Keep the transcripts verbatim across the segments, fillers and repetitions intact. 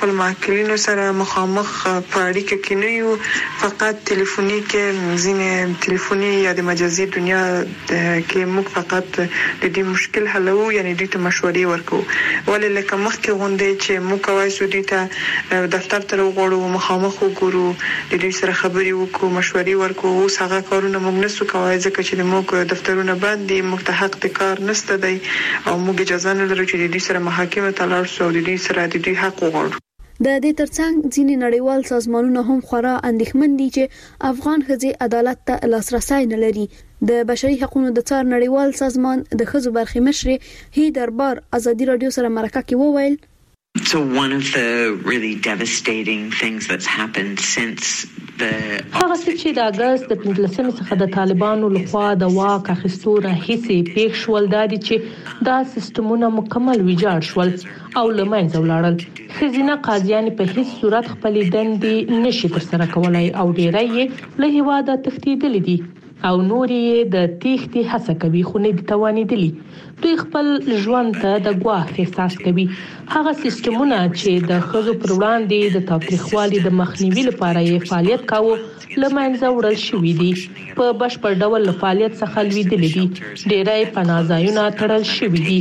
خپل معلولینو سره مخامخ په اړیکه کې نه یو، فقط ټلیفوني کې ځینې ټلیفوني یا د مجازي دنیا کې موږ فقط د دې مشکل حلو، یعنی دوی ته مشورې ورکو. ولې لکه مخکې غونډې چې موږ کوي سو دوی ته دفتر ته وغوړو، مخامخ وګورو، د دوی سره خبرې وکړو، مشورې ورکو. اوس هغه کارونه موږ نسو کوي ځکه چې موږ دفترونه باندې موږ ته حق د کار نشته دی او موږ اجازه نه لرو چې د دوی سره محاکمه ته لاړ شو او د دوی سره د دوی حق وغواړو. د دې ترڅنګ ځینې نړیوال سازمانونه هم خورا اندېښمن دي چې افغان ښځې عدالت ته لاسرسي نه لري. د بشري حقوقو د څار نړیوال سازمان د ښځو برخې مشرې هی دربار ازادي رادیو سره مرکه کې وویل So one of the really devastating things that's happened since the هغه چې د اگست د پنځلسمې څخه د طالبانو لخوا د واک اخیستو راهیسې پیښ شول دا دي چې دا سیستمونه مکمل ویجاړ شول او له منځه ولاړل. ښځینه قاضیان په هیڅ صورت خپل دندې نشي ترسره کولای او ډیری یې له هیواده تښتیدلي دي او نوري د تېښتې هڅه کوي خو نه دي توانېدلي. دوی خپل ژوند ته د ګواښ احساس کوي. هغه سیستمونه چې د ښځو پر وړاندې د تاوتریخوالي د مخنیوي لپاره یې فعالیت کاوه له منځه وړل شوي دي، په بشپړ ډول له فعالیت څخه لوېدلي دي. ډیری پناه ځایونه تړل شوي دي.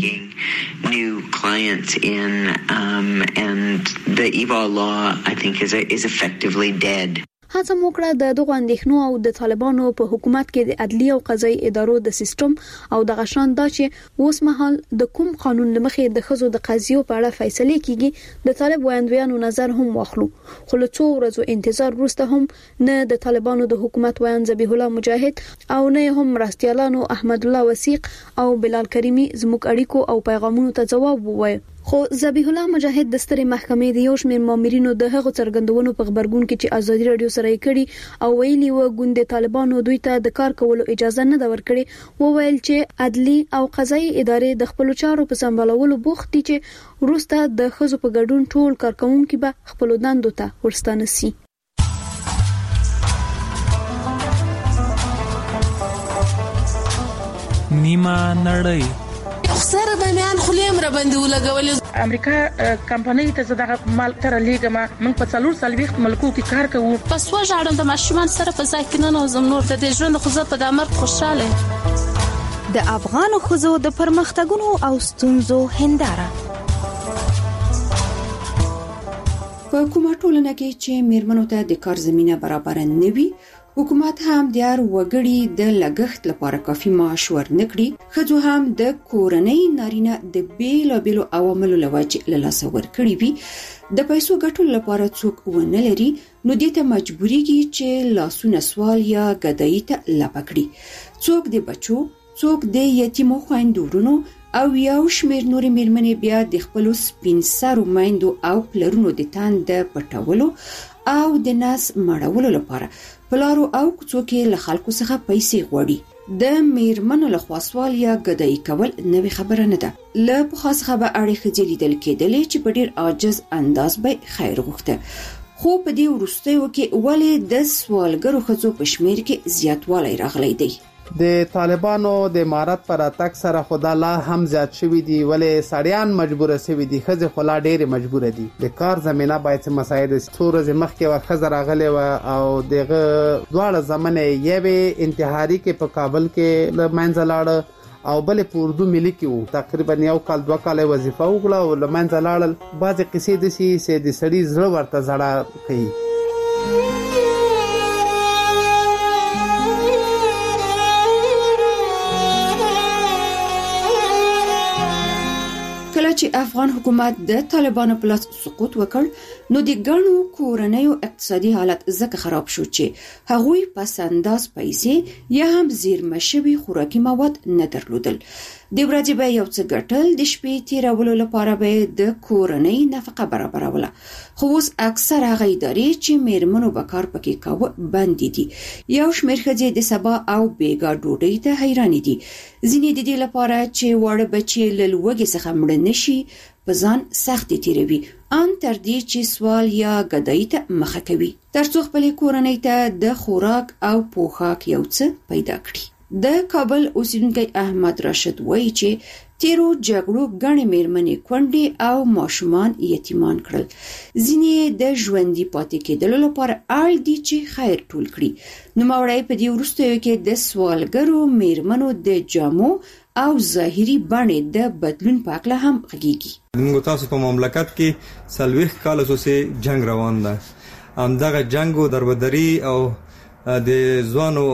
New clients in um, and the eval law I think is is effectively dead. هڅه وکړه د دغه اندېښنو او د طالبانو په حکومت کې د عدلي او قضایي ادارو د سیستم او د غشان دا چې اوس مهال د کوم قانون لمخې د خزو د قضیو په اړه فیصله کیږي د طالب ویاندویانو نظر هم واخلو. خو له څو ورځو انتظار وروسته هم نه د طالبانو د حکومت ویان ذبیح الله مجاهد او نه هم راستیالانو احمد الله وثیق او بلال کریمی زموږ اړیکو او پیغامونو ته جواب ووایي. خو ذبیح الله مجاهد د سترې محکمې د یو شمېر مامورینو د هغو څرګندونو په خبرګون کې چې ازادي رادیو سره یې کړي او ویلي و ګوند طالبانو دوی ته د کار کولو اجازه نه ده ورکړې، وویل چې عدلي او قضایي ادارې د خپل چارو په سمبالولو بوخت دي چې وروسته د خزو په ګډون ټول کارکونکو به خپل دندو ته ورستانه سي. نیمه نړۍ سره د میان خلیم را باندې ولګول. امریکا کمپنۍ ته زداغه مال تر لیګما من په څلور سالويخت ملکو کې کار کوو. پس وژاړم د ماشومان سره په ځای کې نه نوزم نور د دې ژوند خو زه په دامر خوشاله. د افغان خزو د پرمختګونو او ستونزو هنداره په کومه ټولنه کې چې میرمنو ته د کار زمينه برابر نه وي، حکومت هم د هر وګړي د لګښت لپاره کافي معاش ورنکړي، خځو هم د کورنۍ نارینه د بیلو بیلو عواملو لوجه له لاسه ورکړي وي، د پیسو ګټلو لپاره څوک ونه لري، نو دې ته مجبوريږي چې لاسونه سوال یا ګدایي ته لپکړي. څوک د بچو، څوک د یتیمو خویندورونو او یو شمېر نورې میرمنې بیا د خپل سپین سرو میندو او پلرونو د تاند پټولو او د ناس مړولو لپاره پلارو او کوڅو کې له خلکو څخه پیسې غواړي. د میرمنو له خواصوال یا ګدایي کول نوې خبره نه ده. له پخوا څخه به اړې ښځې لیدل کېدلې چې په ډېر عاجز انداز به خیر غوښته، خو په دې وروستیو کې ولې د سوالګرو ښځو په شمېر کې زیاتوالی راغلی دی. د طالبانو د امارت پر اتک سره خدا لا هم زیات شوی دی، ولې سړیان مجبور شوی دي، خځې خلا ډېر مجبور دي. د کار زمينه باید مساعد څور مخ کې وخت خزر راغلی و او دغه دواړه زمانه یوه انتحاري کې په کابل کې ل منځ لاړ او بل په اردو ملي کې وو. تقریبا یو کال دوه کال وظیفه وکړه او ل منځ لاړل. بعضې قصې د سي سي د سړي زړه ورته زړه کوي. کله چې افغان حکومت د طالبانو په لاس سقوط وکړ، نو د ګڼو کورنیو اقتصادي حالت زکه خراب شو چې هغوی پس انداز پیسې یا هم زیرمه شوي خوراکي مواد نه درلودل. د ورځې به یو څه ګټل، د شپې تیرولو لپاره به د کورنۍ نفقه برابروله. خو اوس اکثر هغه ادارې چې میرمنو به کار پکې کاوه بندې دي. یو شمېر ښځې د سبا او بیګا ډوډۍ ته حیرانې دي. ځینې د دې لپاره چې واړه بچي له لوږې څخه مړه نشي په ځان سختې تیروي، ان تر دې چې سوال یا ګدایي ته مخه کوي تر څو خپلې کورنۍ ته د خوراک او پوښاک یو څه پیدا کړي. د کابل اوسیدونکی احمد راشد وایي چې تیرو جګړو غنې میرمنې کونډې او ماشومان یتیمان کړل. ځینې د ژوندۍ پاتې کېدلو لپاره اړ دي چې خیر ټول کړي. نو ماوړی په دې وروستیو کې د سوالګرو میرمنو د جامو او ظاهري بڼې د بدلون په اړه هم غږیږي. موږ تاسو په مملکت کې سلويخ کال اوسه جنگ روان ده. همدغه جنگ او دربدري او د ځوانو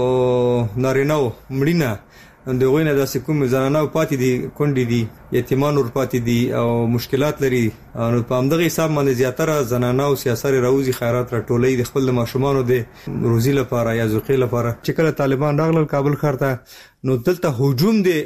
نارینو مړینه د غوینه د کوم زنانو پاتې دي کونډې دي یتیمان ور پاتې دي او مشکلات لري. نو په همدغه حساب باندې زیاتره زنانو سیاسي راوځي خیرات راټولې د خپل ماشومانو د روزي لپاره یا زوقي لپاره. چې کله طالبان راغلل کابل ښار ته نو دلته هجوم د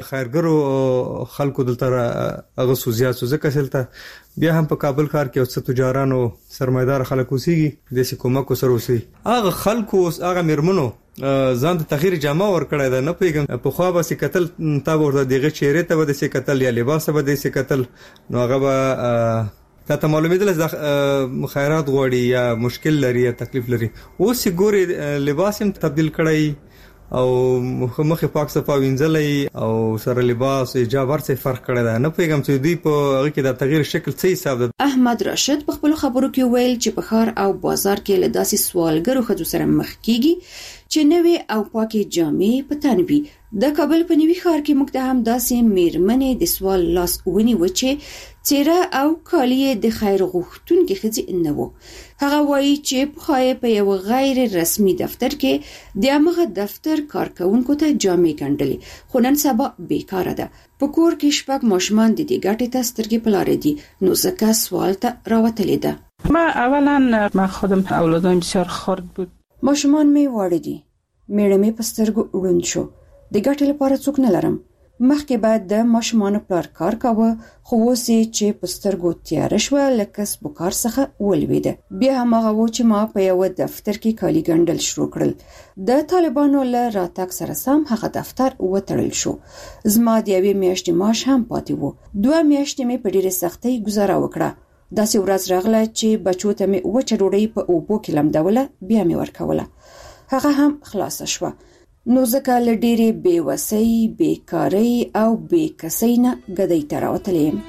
خیرګرو خلکو دلته هغه سوزیات ځکه سلته بیا هم په کابل ښار کې اوس تجارانو سرمایدار خلک اوسېږي د حکومت کو سره اوسي. هغه خلکو اوس هغه میرمنو ځان ته تغییر جامه ور کړی دا نه پیګم په خو به سې قتل تا ورته دغه چیرې ته به سې قتل یا لباس به دې سې قتل نو هغه به تا ته معلومه ده خیرات غوړي یا مشکل لري یا تکلیف لري. اوس ګوري لباس هم تبديل کړی او مخه پاک صفا وینځلې او سره لباس حجاب ورڅ فرق کړی دا نه پیغام چې دوی په هغه کې د تغییر شکل څه حساب ده. احمد راشد په خپل خبرو کې ویل چې په ښار او بازار کې له داسې سوالګرو خځو سره مخ کیږي چې نوې او پاکي جامې په تن وي. د کابل په نوي ښار کې موږ ته هم داسې میرمنې د سوال لاس ونیو چې چیرې او کالیه د خیر غوښتونکو خځې نه وو. هغه وایي چې په خای په یو غیر رسمي دفتر کې د هغه دفتر کارکونکو ته جامې ګڼلې خو نن سبا بیکاره ده. په کور کې شپږ ماشومان د دې ګټې ته سترګې پلارې دي نو ځکه سوال ته راوتلې ده. ما اولا ما خودم اولادم بسیار خرد بود. ماشومان می واړه دي. میړه می په سترګو وړوند شو. د ګټې لپاره څوک نه لرم. مخکې بعد د ماشومان پلار کار کاوه خو اوس چې په سترګو تیار شو لکه سبو کار څخه ولويده. بیا هم هغه و چې ما په یو دفتر کې کالی ګڼل شروع کړل. د طالبانو له راتګ سره سم هغه دفتر وتړل شو. زما د یوې میاشتې معاش هم پاتې وو. دوه میاشتې مې په ډېرې سختۍ گزاره وکړه. داسې ورځ راغله چې بچو ته مې وچه ډوډۍ په اوبو کې لمدوله بیا مې ورکوله. هغه هم خلاصه شوه. نو ځکه له ډېرې بېوسۍ بیکارۍ او بېکسۍ نه ګدۍ ته راوتلی یم.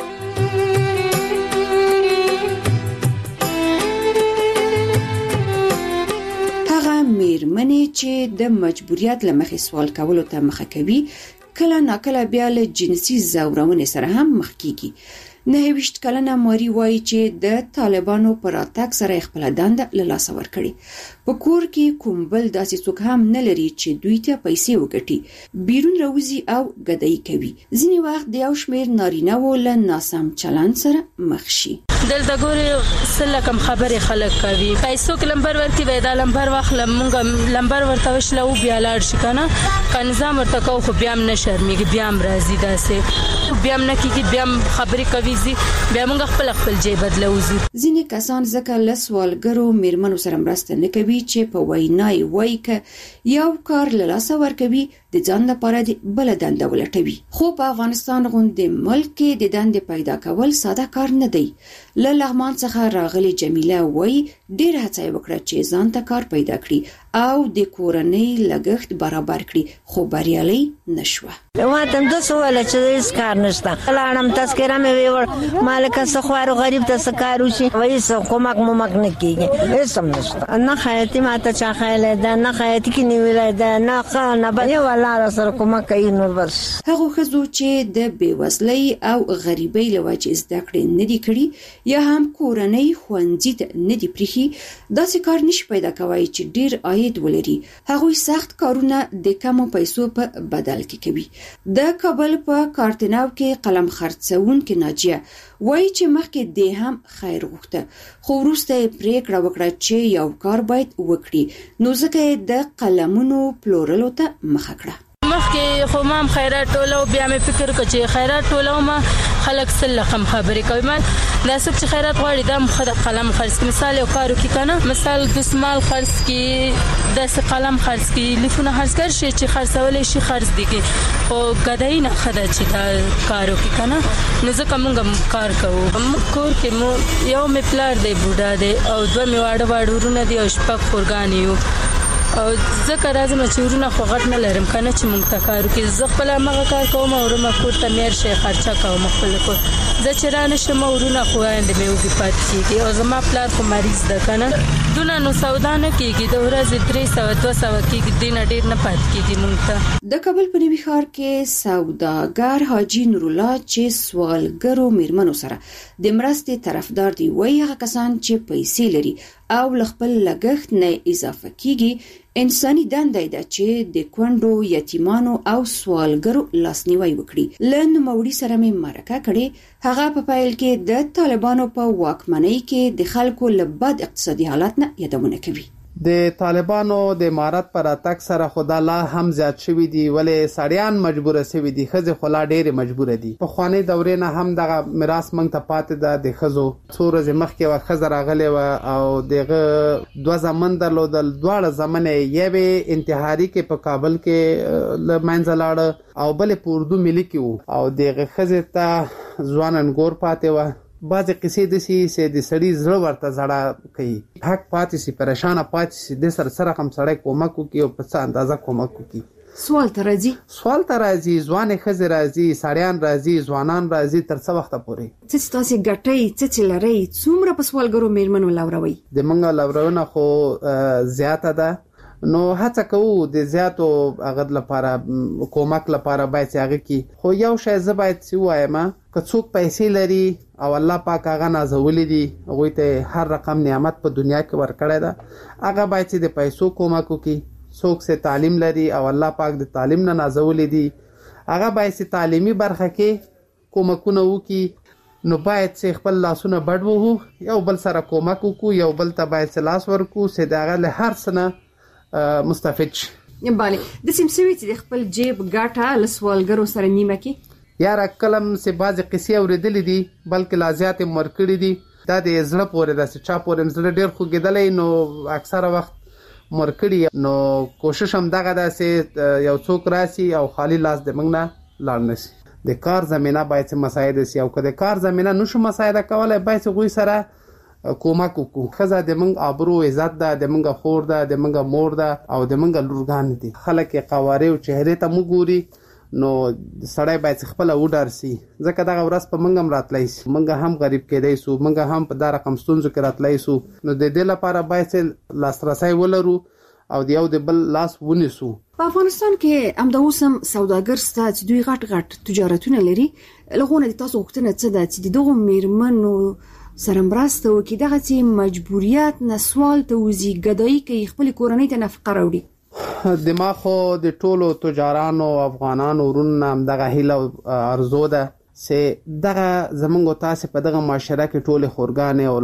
هغه میرمنې چې د مجبوریت له مخې سوال کولو ته مخه کوي کله ناکله بیا له جنسي ځورونې سره هم مخ کیږي. نه ویشت کلنه ماري وایي چې د طالبانو پر اتاک سره خپل دنده له لاسه ورکړي. په کور کې کوم بل داسې څوک هم نه لري چې دوی ته پیسې وګټي. بیرون راوځي او ګدای کوي. ځینې وخت د یو شمېر نارینه و له ناسم چلند سره مخ شي. دلته ګوري سله کم خبرې خلک کوي. پیسو کې لمبر ورکی وای دا لمبر واخله مونږ لمبر ورته وشلو بیا لاړ شي کنه که نظام ورته کو خو بیا هم نه شرمېږي بیا هم راځي داسې بیا هم نه کېږي بیا هم خبرې کوي بیا موږ خپل خپل جې بدلوزي. ځینې کسان ځکه له سوالګرو میرمنو سره مرسته نه کوي چې په وینای وایي که یو کار له لاسه ورکوي د ځان لپاره د بل دنده ولټوي. خو په افغانستان غوندې ملک کې د دندې پیدا کول ساده کار نه دی. له لغمان څخه راغلي جمیله وایي ډېر هڅه وکړه چې ځان ته کار پیدا کړي او د کورنۍ لګښت برابر کړي خو بریالي نشوه. واتم د سوال چې هیڅ کار نشته. لاړم تذکره مې ویور مالک څه خوارو غریب ته څه کار وشي وایي څه کومک مومک نه کیږي هیڅ هم نشته. نه خیاطي ماته چا خیاله ده نه خیاطي کې نیولای ده نه ښه نه بل یو الله سره کومک کوي نور بس. هغه ښځو چې د بېوزلۍ او غریبۍ له وجې زده کړې نه دي کړي یا هم کورنۍ ښوونځي ته نه دي پرېښي داسې کار نشي پیدا کوي چې ډېر عاید ولري. هغوی سخت کارونه د کمو پیسو په بدل کې کوي. د کابل په کارتناو کې قلم خرڅونکې ناجیه وایي چې مخکې دې هم خیر غوښته خو وروسته یې پرېکړه وکړه چې یو کار باید وکړي نو ځکه یې د قلمونو پلورلو ته مخه کړه. مخکې خو ما هم خیرات ټولو بیا مې فکر وکړ چې خیرات ټولو ما خلک سل رقم خبرې کوي. ما دا څوک چې خیرات غواړي دا خو د قلم خرڅ کړي مثال یو کار وکړي که نه مثال دسمال خرڅ کړي داسې قلم خرڅ کړي لیفونه خرڅ کړي شي چې خرڅولی شي خرڅ دي کړي خو ګدایي نه ښه ده چې دا کار وکړي که نه نو ځکه موږ هم کار کوو. موږ کور کې مو یو مې پلار دی بوډا دی او دوه مې واړه واړه ورونه دي او شپږ خورګانې یو او ځکه راځم چې ورونه خو غټ نه لرم کنه چې مونږ ته کار کوي. زه خپل هغه کار کوم او ورما کور ته مېر شي خرچه کوم خپل کور. زه چې رانه شم ورونه خو اند مې وګی پات کیږي او زما پلار خو مریض ده کنه. دونه نو سودا نه کیږي د ورځې درې سوه دوه سوه کیږي دینه ډیر نه پات کیږي مونږ ته. د کابل په نوي ښار کې سوداګر حاجی نور الله چې سوالګرو میرمنو سره د مرستې طرفدار دی وایي هغه کسان چې پیسې لري او خپل لګښت نه اضافه کیږي انساني دنده ده چې د کونډو یتیمانو او سوالګرو لاسنیوي وکړي. لن موري سره مې مرکه کړي هغه په پایل کې د طالبانو په واکمنۍ کې د خلکو له بد اقتصادي حالت نه یادونه کوي. د طالبانو د امارت پر اتک سره خدا لا هم زیات شوی دی ولې سړیان مجبور شوی دي خزه خلا ډېر مجبور دي. په خواني دورې نه هم دغه میراث منځ ته پاتې ده د خزو څور ز مخ کې وخزه راغلی و او دغه دوه زمن درلودل دواړه زمنه یوه انتحاري کې په کابل کې لمنځه لاړ او بل په اردو ملي کې او دغه خزه ته ځوانن ګور پاتې و. بعضې قصې داسې چې د سړي زړه ورته زړه کوي حق پاتې شي پریشانه پاتې شي د سر سره هم سړی کومک وکړي او په څه اندازه کومک وکړي. سوال ته راځي سوال ته راځي ځوانې ښځې راځي سړیان راځي ځوانان راځي تر څه وخته پورې څه چې تاسې ګټئ څه چې لرئ څومره په سوالګرو میرمنو لوروئ؟ د موږ لورونه خو زیاته ده نو هڅه کوو د زیاتو هغه لپاره کومک لپاره باید هغه کی خو یو شی زه باید څه وایم که څوک پیسې لري او الله پاک هغه نازولې دي هغه ته هر رقم نعمت په دنیا کې ورکړی ده هغه باید د پیسو کومک وکړي. څوک چې تعلیم لري او الله پاک د تعلیم نه نازولې دي هغه باید تعلیمي برخه کې کومکونه وکړي. نو باید چې خپل لاسونه بډ وو یو بل سره کومک وکړو یو بل ته باید لاس ورکو چې دغه له هر څه مستفید شي. بله د سیمسوي چې خپل جیب ګاټه لسوالګرو سره نیمه کې یاره کلم چې بعضې قصې اورېدلې دي بلکې لا زیاتې مور کړي دي دا د زړه پورې ده چې چا پورې زړه ډېر خوږېدلی نو اکثره وخت مور کړي نو کوشش هم دغه ده چې یو څوک راسي او خالی لاس د موږ نه لاړ نه شي. د کار زمینه باید چې مساعده شي او که د کار زمینه نشو مساعده کولی باید چې هغوی سره کومک وکړو. ښځه د موږ آبرو عزت ده د موږ خور ده د موږ مور ده او د موږ لورګانې دي. خلک یې قوارې او چهرې ته موږ ګوري نو سړی باید خپله وډار سي ځکه دغه ورځ په موږ هم راتلی شي موږ هم غریب کېدی سو موږ هم په دا رقم ستونزو کې راتلی سو نو د دې لپاره باید چې لاسرسی ولرو او د یو د بل لاس ونیسو. په افغانستان کې همدا اوس هم سوداګر سته چې دوی غټ غټ تجارتونه لري لغونه د تاسو غوښتنه څه ده چې دغه میرمنو سره مرسته وکړي دغه چې مجبوریت نه سوال ته وزي ګدایي کوي خپل کورنۍ ته نفقه راوړي. دماغ خو د ټولو تجارانو افغانانو ورونه هم دغه هیله ارزو ده چې دغه زمونږ تاسې په دغه معاشره کې ټولې خورګانې او